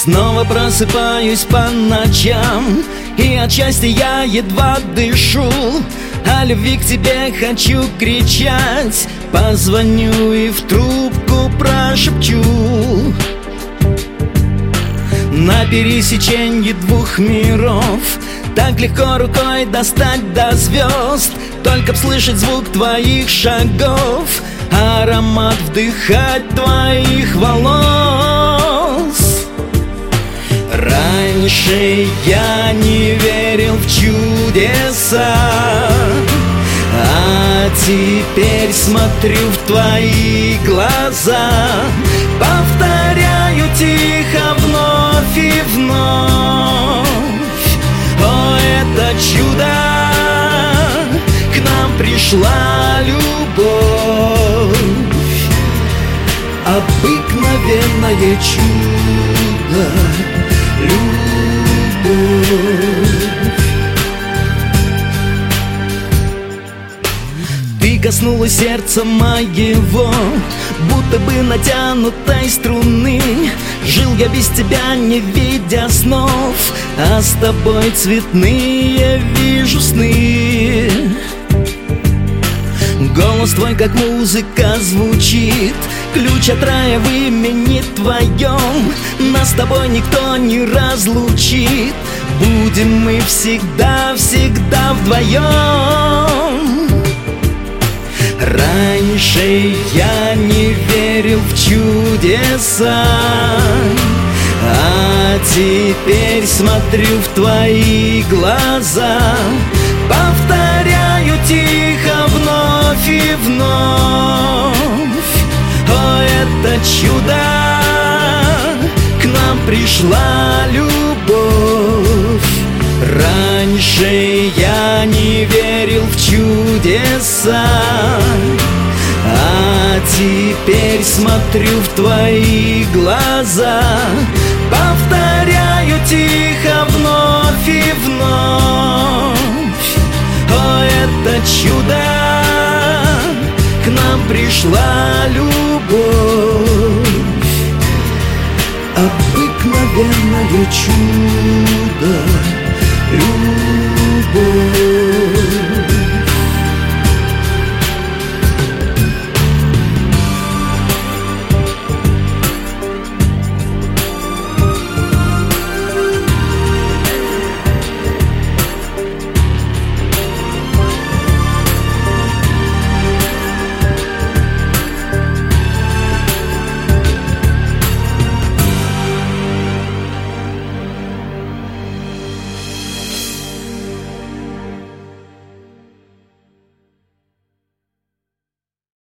Снова просыпаюсь по ночам, и от счастья я едва дышу. О любви к тебе хочу кричать, позвоню и в трубку прошепчу. На пересечении двух миров так легко рукой достать до звезд. Только б слышать звук твоих шагов, аромат вдыхать твоих волос. Раньше я не верил в чудеса, а теперь смотрю в твои глаза. Повторяю тихо вновь и вновь: о, это чудо, к нам пришла любовь. Обыкновенное чудо, любовь. Ты коснулась сердца моего, будто бы натянутой струны. Жил я без тебя, не видя снов, а с тобой цветные вижу сны. Голос твой, как музыка, звучит, ключ от рая в имени твоем. Нас с тобой никто не разлучит, будем мы всегда-всегда вдвоем. Раньше я не верил в чудеса, а теперь смотрю в твои глаза. Повторяю тихо вновь и вновь: о, это чудо, к нам пришла любовь. Раньше я не верил в чудеса, а теперь смотрю в твои глаза. Повторяю тихо вновь и вновь: о, это чудо, к нам пришла любовь. Обыкновенное чудо.